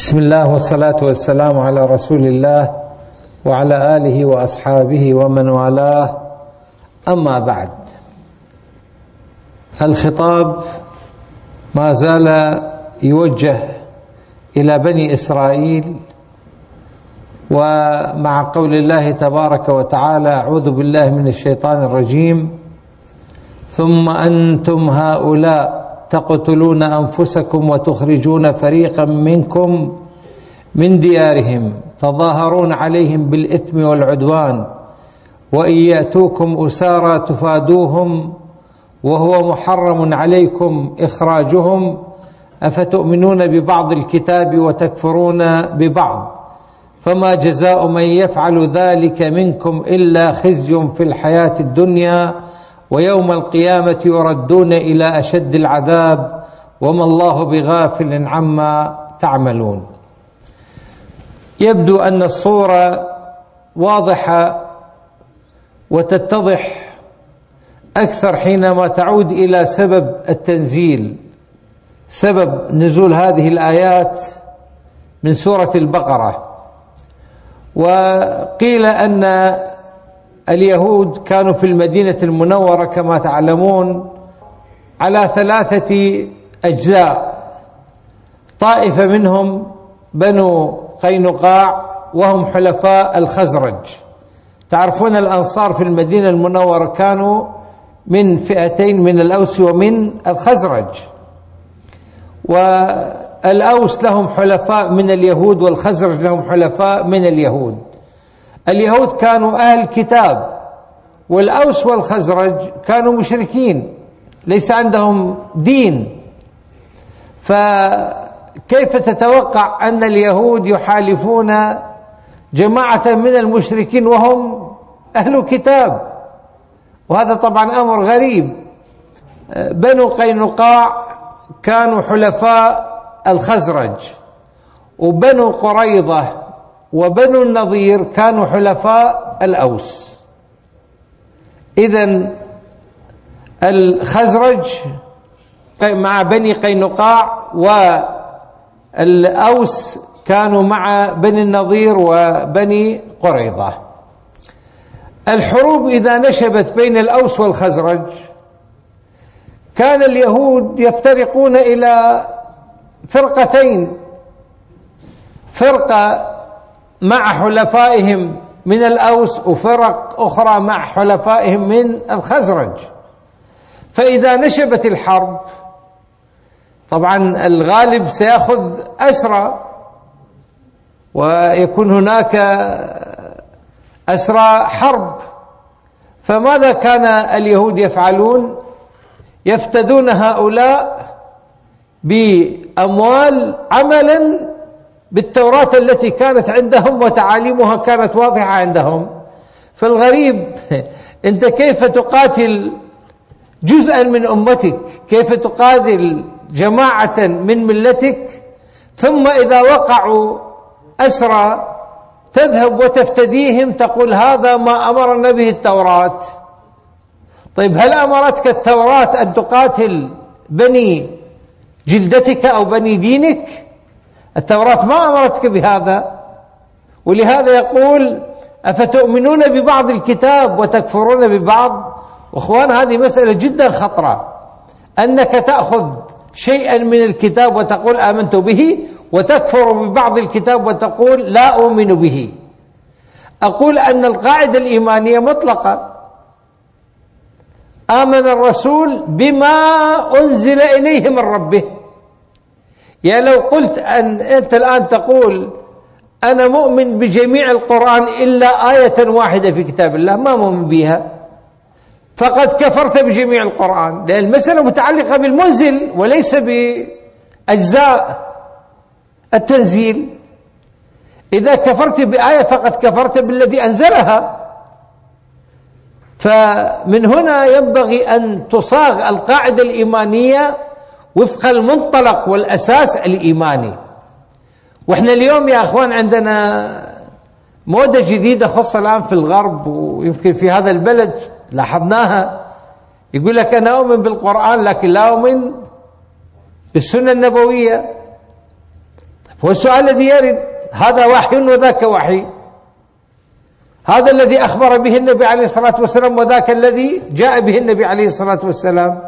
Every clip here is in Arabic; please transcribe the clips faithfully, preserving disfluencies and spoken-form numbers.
بسم الله والصلاة والسلام على رسول الله وعلى آله وأصحابه ومن والاه، أما بعد. الخطاب ما زال يوجه إلى بني إسرائيل، ومع قول الله تبارك وتعالى: أعوذ بالله من الشيطان الرجيم: ثم أنتم هؤلاء تقتلون أنفسكم وتخرجون فريقا منكم من ديارهم تظاهرون عليهم بالإثم والعدوان وإن يأتوكم أسارى تفادوهم وهو محرم عليكم إخراجهم أفتؤمنون ببعض الكتاب وتكفرون ببعض فما جزاء من يفعل ذلك منكم إلا خزي في الحياة الدنيا ويوم القيامة يردون إلى أشد العذاب وما الله بغافل عما تعملون. يبدو أن الصورة واضحة وتتضح أكثر حينما تعود إلى سبب التنزيل، سبب نزول هذه الآيات من سورة البقرة. وقيل أن اليهود كانوا في المدينة المنورة كما تعلمون على ثلاثة أجزاء: طائفة منهم بنو قينقاع وهم حلفاء الخزرج. تعرفون الأنصار في المدينة المنورة كانوا من فئتين، من الأوس ومن الخزرج، والأوس لهم حلفاء من اليهود والخزرج لهم حلفاء من اليهود. اليهود كانوا أهل كتاب، والأوس والخزرج كانوا مشركين ليس عندهم دين. فكيف تتوقع أن اليهود يحالفون جماعة من المشركين وهم أهل كتاب؟ وهذا طبعا أمر غريب. بنو قينقاع كانوا حلفاء الخزرج، وبنو قريظة وبنو النضير كانوا حلفاء الأوس. إذن الخزرج مع بني قينقاع والأوس كانوا مع بني النضير وبني قريظة. الحروب إذا نشبت بين الأوس والخزرج كان اليهود يفترقون إلى فرقتين: فرقة مع حلفائهم من الأوس وفرق أخرى مع حلفائهم من الخزرج. فإذا نشبت الحرب طبعا الغالب سيأخذ أسرى، ويكون هناك أسرى حرب. فماذا كان اليهود يفعلون؟ يفتدون هؤلاء بأموال عملا بالتوراة التي كانت عندهم وتعاليمها كانت واضحة عندهم. فالغريب أنت كيف تقاتل جزءا من أمتك، كيف تقاتل جماعة من ملتك، ثم إذا وقعوا أسرى تذهب وتفتديهم تقول هذا ما أمرنا به التوراة. طيب هل أمرتك التوراة أن تقاتل بني جلدتك أو بني دينك؟ التوراة ما أمرتك بهذا. ولهذا يقول: أفتؤمنون ببعض الكتاب وتكفرون ببعض. وأخوان، هذه مسألة جدا خطرة، أنك تأخذ شيئا من الكتاب وتقول آمنت به، وتكفر ببعض الكتاب وتقول لا أؤمن به. أقول أن القاعدة الإيمانية مطلقة: آمن الرسول بما أنزل إليه من ربه. يا لو قلت أن أنت الآن تقول أنا مؤمن بجميع القرآن إلا آية واحدة في كتاب الله، ما مؤمن بها، فقد كفرت بجميع القرآن، لأن المسألة متعلقة بالمنزل وليس بأجزاء التنزيل. إذا كفرت بآية فقد كفرت بالذي أنزلها. فمن هنا ينبغي أن تصاغ القاعدة الإيمانية وفق المنطلق والأساس الإيماني. وإحنا اليوم يا أخوان عندنا موضة جديدة خاصة الآن في الغرب، ويمكن في هذا البلد لاحظناها. يقول لك أنا أؤمن بالقرآن لكن لا أؤمن بالسنة النبوية. هو السؤال الذي يرد، هذا وحي وذاك وحي، هذا الذي أخبر به النبي عليه الصلاة والسلام وذاك الذي جاء به النبي عليه الصلاة والسلام.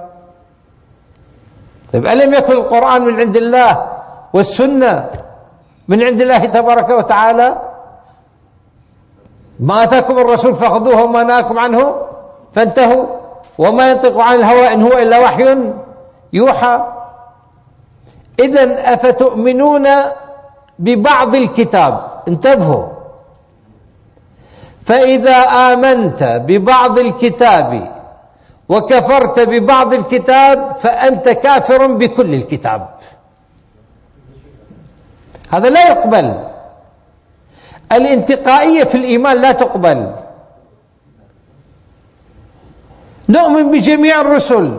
طيب ألم يكن القرآن من عند الله والسنة من عند الله تبارك وتعالى؟ ما أتاكم الرسول فخذوه وما نهاكم عنه فانتهوا، وما ينطق عن الهوى إن هو إلا وحي يوحى. إذن أفتؤمنون ببعض الكتاب، انتبهوا، فإذا آمنت ببعض الكتاب وكفرت ببعض الكتاب فأنت كافر بكل الكتاب. هذا لا يقبل. الانتقائية في الإيمان لا تقبل. نؤمن بجميع الرسل،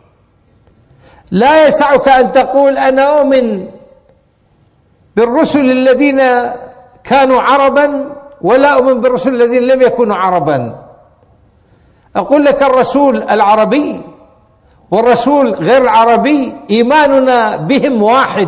لا يسعك أن تقول أنا أؤمن بالرسل الذين كانوا عربا ولا أؤمن بالرسل الذين لم يكونوا عربا. أقول لك الرسول العربي والرسول غير العربي إيماننا بهم واحد.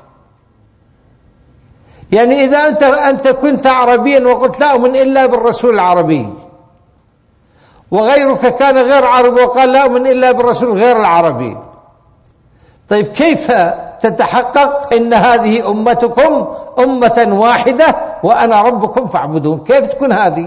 يعني إذا أنت أنت كنت عربيا وقلت لا أؤمن إلا بالرسول العربي، وغيرك كان غير عربي وقال لا أؤمن إلا بالرسول غير العربي، طيب كيف تتحقق إن هذه أمتكم أمة واحدة وأنا ربكم فاعبدون؟ كيف تكون هذه؟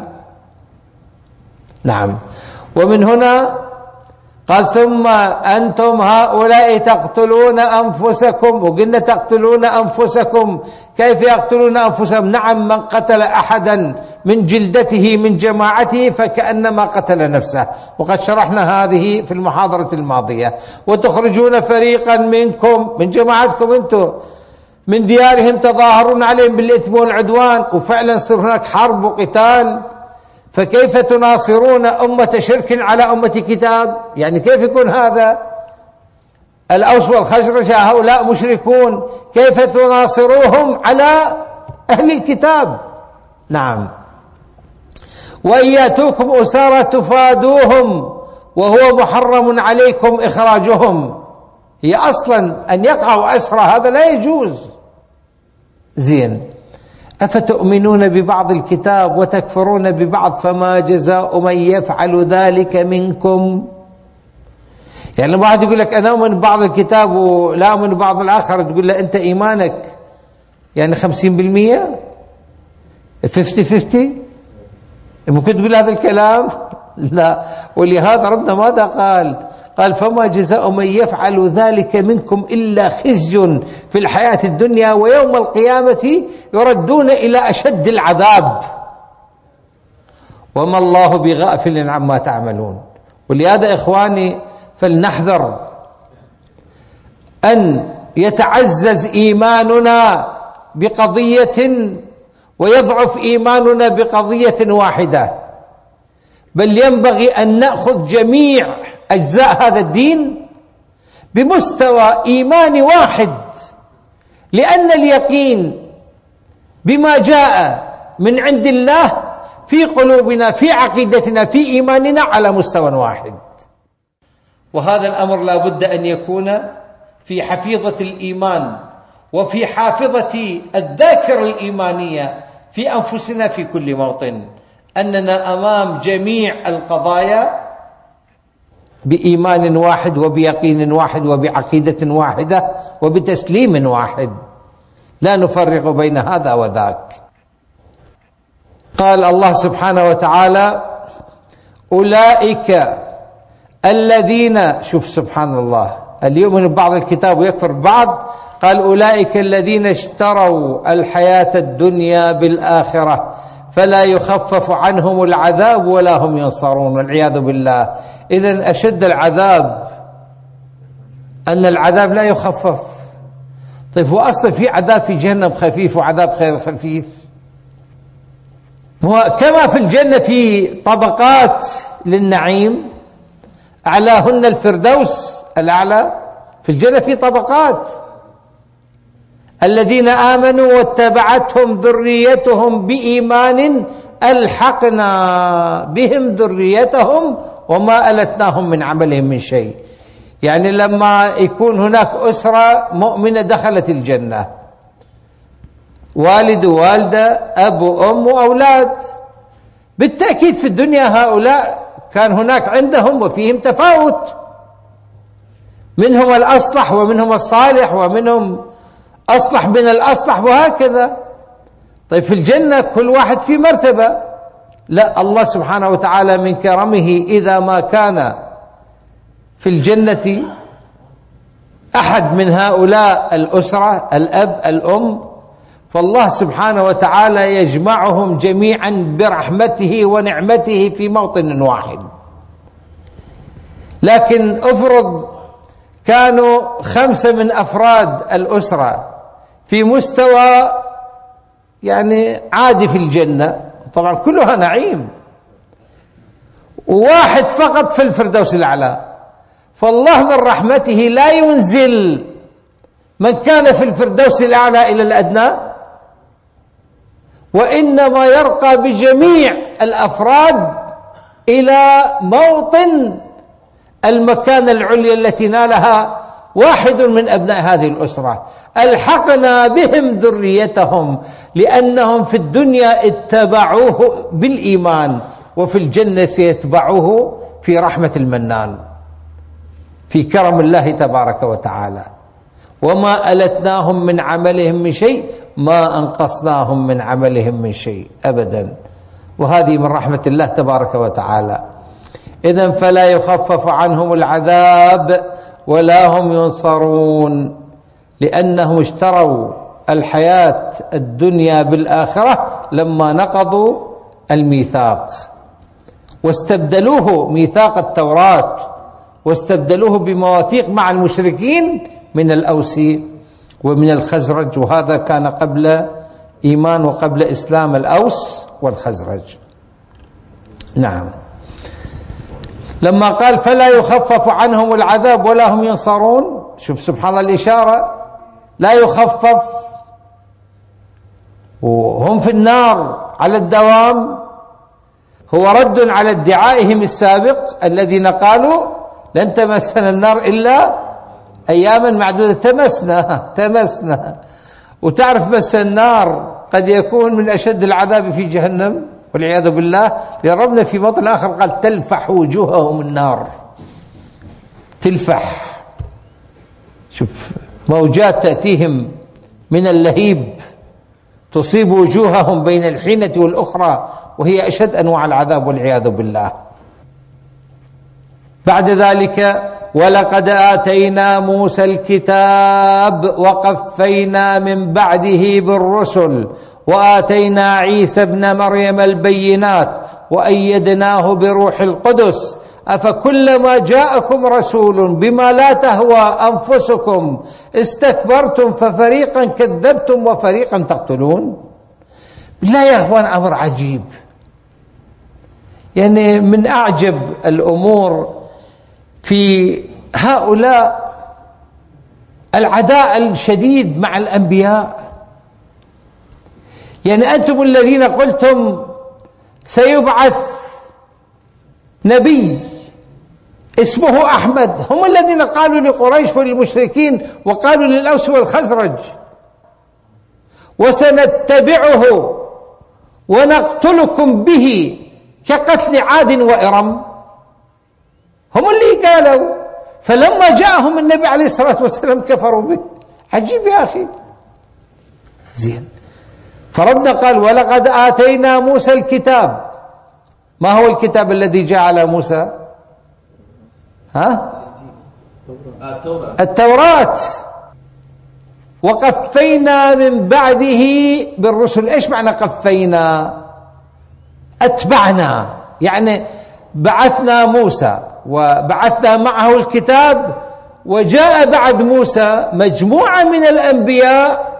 نعم. ومن هنا قال ثم أنتم هؤلاء تقتلون أنفسكم، وقلنا تقتلون أنفسكم، كيف يقتلون أنفسهم؟ نعم، من قتل أحدا من جلدته من جماعته فكأنما قتل نفسه، وقد شرحنا هذه في المحاضرة الماضية. وتخرجون فريقا منكم من جماعتكم أنتم من ديارهم تظاهرون عليهم بالإثم والعدوان، وفعلا صار هناك حرب وقتال، فكيف تناصرون أمة شرك على أمة كتاب؟ يعني كيف يكون هذا؟ الأوس والخزرج هؤلاء مشركون، كيف تناصروهم على أهل الكتاب؟ نعم. وإن يأتوكم أسارى تفادوهم وهو محرم عليكم إخراجهم. هي أصلا أن يقعوا أسرى هذا لا يجوز. زين، أفتؤمنون ببعض الكتاب وتكفرون ببعض فما جزاء من يفعل ذلك منكم؟ يعني لما واحد يقول لك أنا أؤمن ببعض الكتاب ولا أؤمن ببعض الآخر، تقول له أنت إيمانك يعني خمسين بالمية فيفتي فيفتي، ممكن تقول هذا الكلام؟ لا. ولهذا ربنا ماذا قال؟ قال فما جزاء من يفعل ذلك منكم إلا خزي في الحياة الدنيا ويوم القيامة يردون إلى أشد العذاب وما الله بغافل عما تعملون. ولهذا إخواني فلنحذر أن يتعزز إيماننا بقضية ويضعف إيماننا بقضية واحدة، بل ينبغي أن نأخذ جميع أجزاء هذا الدين بمستوى إيمان واحد، لأن اليقين بما جاء من عند الله في قلوبنا في عقيدتنا في إيماننا على مستوى واحد. وهذا الأمر لا بد أن يكون في حفيظة الإيمان وفي حافظة الذاكرة الإيمانية في أنفسنا في كل موطن، أننا أمام جميع القضايا بإيمان واحد وبيقين واحد وبعقيدة واحدة وبتسليم واحد، لا نفرق بين هذا وذاك. قال الله سبحانه وتعالى أولئك الذين، شوف سبحان الله، اللي يؤمن ببعض الكتاب ويكفر ببعض، قال أولئك الذين اشتروا الحياة الدنيا بالآخرة فلا يخفف عنهم العذاب ولا هم ينصرون، والعياذ بالله. إذن أشد العذاب أن العذاب لا يخفف. طيب هو أصلا في عذاب في جهنم خفيف وعذاب غير خفيف؟ كما في الجنة في طبقات للنعيم أعلاهن الفردوس الأعلى، في الجنة في طبقات. الذين آمنوا واتبعتهم ذريتهم بإيمان ألحقنا بهم ذريتهم وما ألتناهم من عملهم من شيء. يعني لما يكون هناك أسرة مؤمنة دخلت الجنة، والد ووالدة، أب وأم وأولاد. بالتأكيد في الدنيا هؤلاء كان هناك عندهم وفيهم تفاوت، منهم الأصلح ومنهم الصالح ومنهم أصلح من الأصلح وهكذا. طيب في الجنة كل واحد في مرتبة. لا، الله سبحانه وتعالى من كرمه إذا ما كان في الجنة أحد من هؤلاء الأسرة، الأب الأم، فالله سبحانه وتعالى يجمعهم جميعا برحمته ونعمته في موطن واحد. لكن افرض كانوا خمسة من أفراد الأسرة في مستوى يعني عادي في الجنة، طبعا كلها نعيم، وواحد فقط في الفردوس الأعلى، فالله من رحمته لا ينزل من كان في الفردوس الأعلى إلى الأدنى، وإنما يرقى بجميع الأفراد إلى موطن المكانة العليا التي نالها واحد من أبناء هذه الأسرة. ألحقنا بهم ذريتهم لأنهم في الدنيا اتبعوه بالإيمان، وفي الجنة سيتبعوه في رحمة المنان، في كرم الله تبارك وتعالى. وما ألتناهم من عملهم من شيء، ما أنقصناهم من عملهم من شيء أبدا، وهذه من رحمة الله تبارك وتعالى. إذن فلا يخفف عنهم العذاب ولا هم ينصرون، لأنهم اشتروا الحياة الدنيا بالآخرة لما نقضوا الميثاق واستبدلوه، ميثاق التوراة، واستبدلوه بمواثيق مع المشركين من الأوس ومن الخزرج، وهذا كان قبل إيمان وقبل إسلام الأوس والخزرج. نعم. لما قال فلا يخفف عنهم العذاب ولا هم ينصرون، شوف سبحان الله الإشارة، لا يخفف وهم في النار على الدوام، هو رد على ادعائهم السابق الذين قالوا لن تمسنا النار إلا أياما معدودة. تمسنا تمسنا وتعرف مس النار قد يكون من أشد العذاب في جهنم والعياذ بالله، لربنا في موطن آخر قال تلفح وجوههم النار، تلفح. شوف موجات تأتيهم من اللهيب تصيب وجوههم بين الحينة والأخرى، وهي أشد أنواع العذاب والعياذ بالله. بعد ذلك ولقد آتينا موسى الكتاب وقفينا من بعده بالرسل وآتينا عيسى ابن مريم البينات وأيدناه بروح القدس أفكلما جاءكم رسول بما لا تهوى أنفسكم استكبرتم ففريقا كذبتم وفريقا تقتلون. بالله يا أخوان أمر عجيب، يعني من أعجب الأمور في هؤلاء العداء الشديد مع الأنبياء. يعني أنتم الذين قلتم سيبعث نبي اسمه أحمد، هم الذين قالوا لقريش وللمشركين وقالوا للأوس والخزرج وسنتبعه ونقتلكم به كقتل عاد وإرم، هم اللي قالوا. فلما جاءهم النبي عليه الصلاة والسلام كفروا به. عجيب يا أخي. زين، فربنا قال ولقد آتينا موسى الكتاب. ما هو الكتاب الذي جاء على موسى؟ ها؟ التوراة. وقفينا من بعده بالرسل. ايش معنى قفينا؟ اتبعنا، يعني بعثنا موسى وبعثنا معه الكتاب، وجاء بعد موسى مجموعة من الأنبياء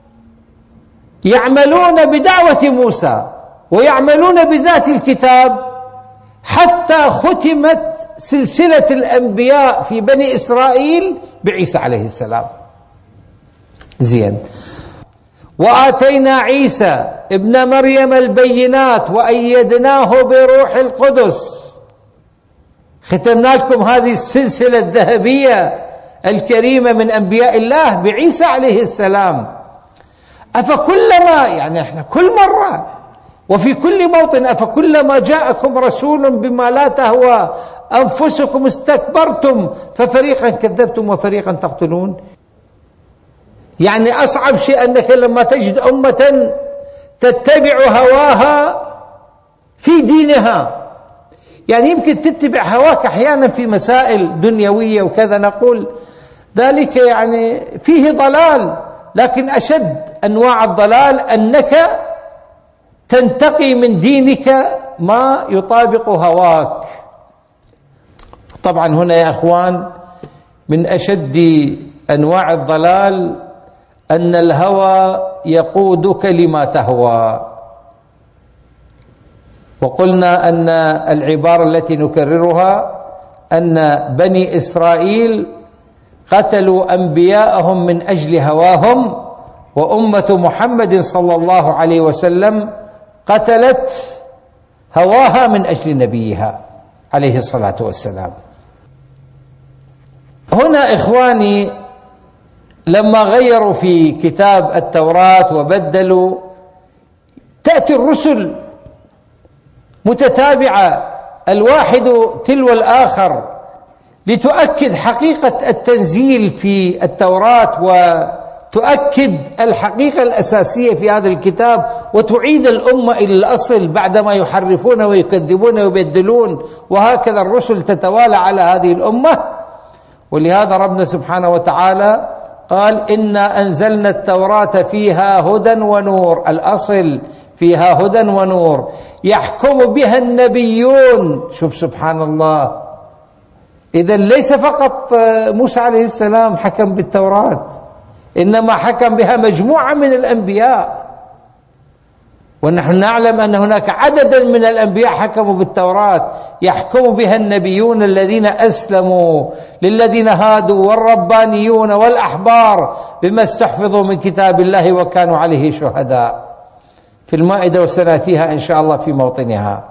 يعملون بدعوة موسى ويعملون بذات الكتاب، حتى ختمت سلسلة الأنبياء في بني إسرائيل بعيسى عليه السلام. زين. وآتينا عيسى ابن مريم البينات وأيدناه بروح القدس. ختمنا لكم هذه السلسلة الذهبية الكريمة من أنبياء الله بعيسى عليه السلام. أفكلما، يعني احنا كل مرة وفي كل موطن، أفكلما جاءكم رسول بما لا تهوى أنفسكم استكبرتم ففريقا كذبتم وفريقا تقتلون. يعني أصعب شيء أنك لما تجد أمة تتبع هواها في دينها، يعني يمكن تتبع هواك أحيانا في مسائل دنيوية وكذا، نقول ذلك يعني فيه ضلال، لكن أشد أنواع الضلال أنك تنتقي من دينك ما يطابق هواك. طبعا هنا يا أخوان من أشد أنواع الضلال أن الهوى يقودك لما تهوى. وقلنا أن العبارة التي نكررها أن بني إسرائيل قتلوا أنبياءهم من أجل هواهم، وأمة محمد صلى الله عليه وسلم قتلت هواها من أجل نبيها عليه الصلاة والسلام. هنا إخواني لما غيروا في كتاب التوراة وبدلوا، تأتي الرسل متتابعة الواحد تلو الآخر لتؤكد حقيقة التنزيل في التوراة وتؤكد الحقيقة الأساسية في هذا الكتاب، وتعيد الأمة إلى الأصل بعدما يحرفون ويكذبون ويبدلون، وهكذا الرسل تتوالى على هذه الأمة. ولهذا ربنا سبحانه وتعالى قال إنا أنزلنا التوراة فيها هدى ونور، الأصل فيها هدى ونور يحكم بها النبيون. شوف سبحان الله، إذن ليس فقط موسى عليه السلام حكم بالتوراة، إنما حكم بها مجموعة من الأنبياء، ونحن نعلم أن هناك عددا من الأنبياء حكموا بالتوراة، يحكم بها النبيون الذين أسلموا للذين هادوا والربانيون والأحبار بما استحفظوا من كتاب الله وكانوا عليه شهداء، في المائدة وسنأتيها إن شاء الله في موطنها.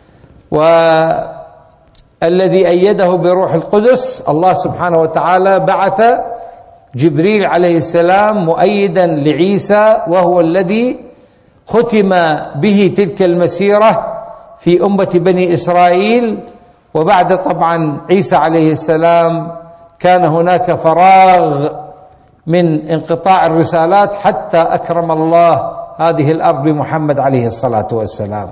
والذي أيده بروح القدس الله سبحانه وتعالى بعث جبريل عليه السلام مؤيدا لعيسى، وهو الذي ختم به تلك المسيرة في أمة بني إسرائيل. وبعد طبعا عيسى عليه السلام كان هناك فراغ من انقطاع الرسالات حتى أكرم الله هذه الأرض بمحمد عليه الصلاة والسلام.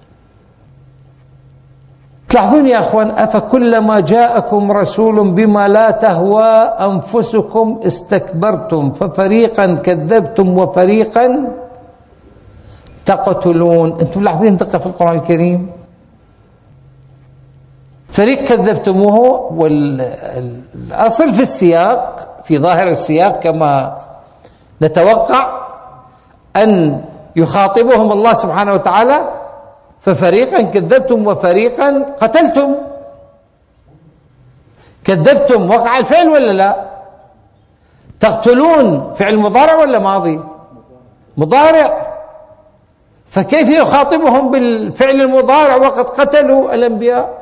تلاحظون يا أخوان، أفكلما جاءكم رسول بما لا تهوى أنفسكم استكبرتم ففريقا كذبتم وفريقا تقتلون. أنتم لاحظين دقة في القرآن الكريم، فريق كذبتموه، والأصل في السياق في ظاهر السياق كما نتوقع أن يخاطبهم الله سبحانه وتعالى ففريقا كذبتم وفريقا قتلتم. كذبتم وقع الفعل ولا لا؟ تقتلون فعل مضارع ولا ماضي؟ مضارع، فكيف يخاطبهم بالفعل المضارع وقد قتلوا الأنبياء؟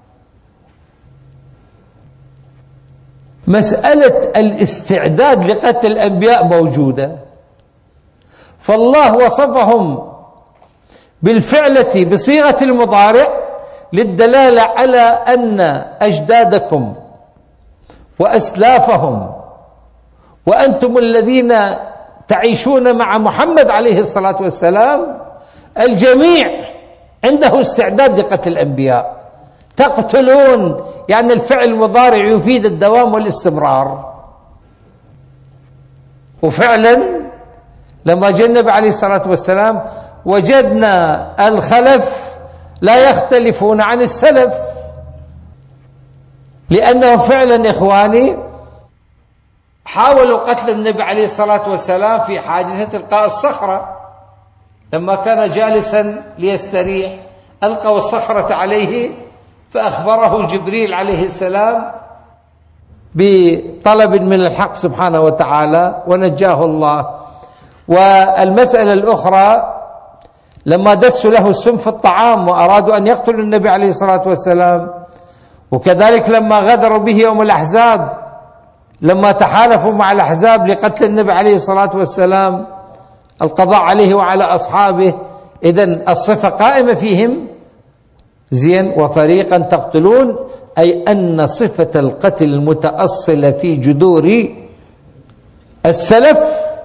مسألة الاستعداد لقتل الأنبياء موجودة، فالله وصفهم بالفعلة بصيغة المضارع للدلالة على أن أجدادكم وأسلافهم وأنتم الذين تعيشون مع محمد عليه الصلاة والسلام الجميع عنده استعداد لقتل الأنبياء. تقتلون يعني الفعل المضارع يفيد الدوام والاستمرار. وفعلا لما جاء النبي عليه الصلاة والسلام وجدنا الخلف لا يختلفون عن السلف، لأنهم فعلا إخواني حاولوا قتل النبي عليه الصلاة والسلام في حادثة إلقاء الصخرة، لما كان جالسا ليستريح ألقوا الصخرة عليه فأخبره جبريل عليه السلام بطلب من الحق سبحانه وتعالى ونجاه الله. والمسألة الأخرى لما دسوا له السم في الطعام وأرادوا أن يقتلوا النبي عليه الصلاة والسلام، وكذلك لما غدروا به يوم الأحزاب، لما تحالفوا مع الأحزاب لقتل النبي عليه الصلاة والسلام، القضاء عليه وعلى أصحابه، إذن الصفة قائمة فيهم. زين. وفريقا تقتلون، أي أن صفة القتل المتأصلة في جذور السلف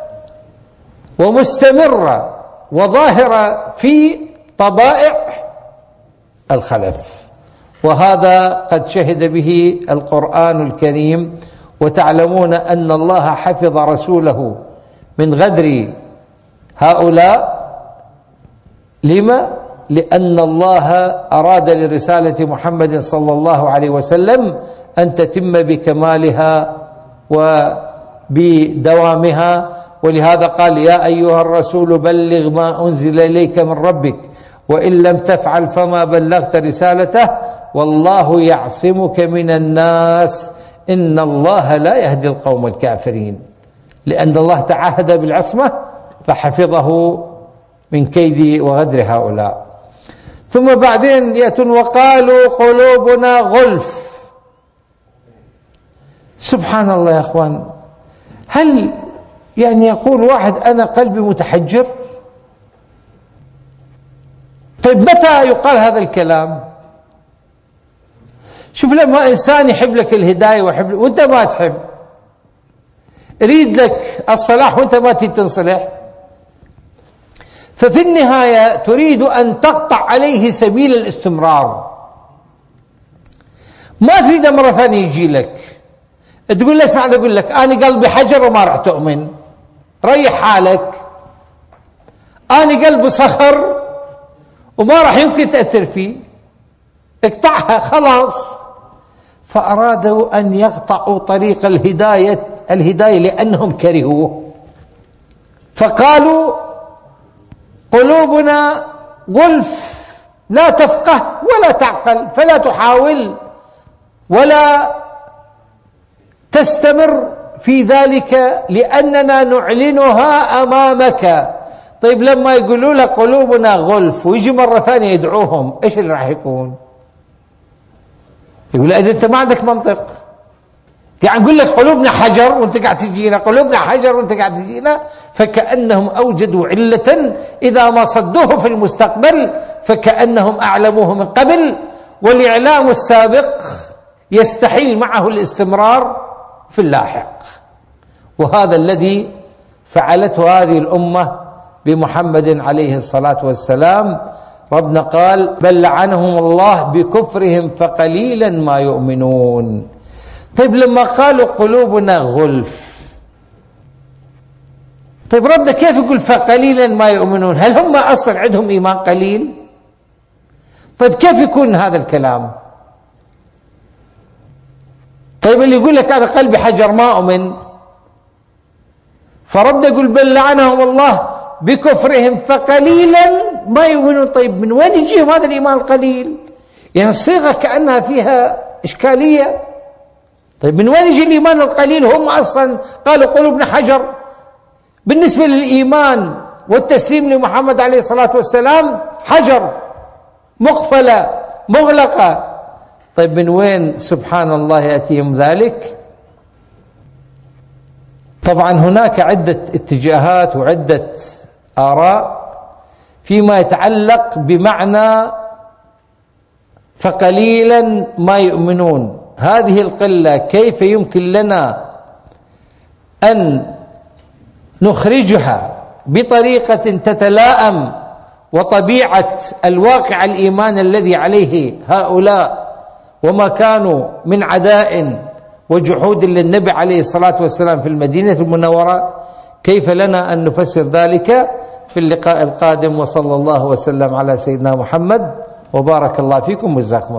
ومستمرة وظاهرة في طبائع الخلف، وهذا قد شهد به القرآن الكريم. وتعلمون أن الله حفظ رسوله من غدر هؤلاء. لما؟ لأن الله أراد لرسالة محمد صلى الله عليه وسلم أن تتم بكمالها وبدوامها، ولهذا قال: يا أيها الرسول بلغ ما أنزل إليك من ربك وإن لم تفعل فما بلغت رسالته والله يعصمك من الناس إن الله لا يهدي القوم الكافرين. لأن الله تعهد بالعصمة فحفظه من كيد وغدر هؤلاء. ثم بعدين يأتون وقالوا قلوبنا غلف. سبحان الله يا أخوان، هل يعني يقول واحد أنا قلبي متحجر؟ طيب متى يقال هذا الكلام؟ شوف، لما إنسان يحب لك الهداية ويحب وأنت ما تحب، يريد لك الصلاح وأنت ما تنصلح، ففي النهاية تريد أن تقطع عليه سبيل الاستمرار، ما تريد مرة ثانية يجي لك تقول له اسمع، أقول لك أنا قلبي حجر وما راح تؤمن، ريح حالك، أنا قلبي صخر وما راح يمكن تأثر فيه، اقطعها خلاص. فأرادوا أن يقطعوا طريق الهداية الهداية لأنهم كرهوه، فقالوا قلوبنا غلف لا تفقه ولا تعقل، فلا تحاول ولا تستمر في ذلك لأننا نعلنها أمامك. طيب لما يقولوا لك قلوبنا غلف ويجي مرة ثانية يدعوهم، إيش اللي راح يكون؟ يقول إذا أنت ما عندك منطق، يعني نقول لك قلوبنا حجر وأنت قاعد تجينا، قلوبنا حجر وأنت قاعد تجينا، فكأنهم أوجدوا علة إذا ما صدوه في المستقبل فكأنهم أعلموه من قبل، والإعلام السابق يستحيل معه الاستمرار في اللاحق. وهذا الذي فعلته هذه الأمة بمحمد عليه الصلاة والسلام. ربنا قال: بل لعنهم الله بكفرهم فقليلا ما يؤمنون. طيب لما قالوا قلوبنا غلف، طيب ربنا كيف يقول فقليلا ما يؤمنون؟ هل هم أصلا عندهم إيمان قليل؟ طيب كيف يكون هذا الكلام؟ طيب اللي يقول لك أنا قلبي حجر ما أؤمن، فربنا يقول بل لعنهم الله بكفرهم فقليلا ما يؤمنون. طيب من وين يجيهم هذا الإيمان القليل؟ يعني الصيغة كأنها فيها إشكالية. طيب من وين يجي الإيمان القليل؟ هم أصلا قالوا قلوبنا حجر. بالنسبة للإيمان والتسليم لمحمد عليه الصلاة والسلام حجر مقفلة مغلقة. طيب من وين سبحان الله يأتيهم ذلك؟ طبعا هناك عدة اتجاهات وعدة آراء فيما يتعلق بمعنى فقليلا ما يؤمنون. هذه القلة كيف يمكن لنا أن نخرجها بطريقة تتلائم وطبيعة الواقع الإيمان الذي عليه هؤلاء وما كانوا من عداء وجحود للنبي عليه الصلاة والسلام في المدينة المنورة؟ كيف لنا أن نفسر ذلك؟ في اللقاء القادم. وصلى الله وسلم على سيدنا محمد وبارك الله فيكم وجزاكم الله.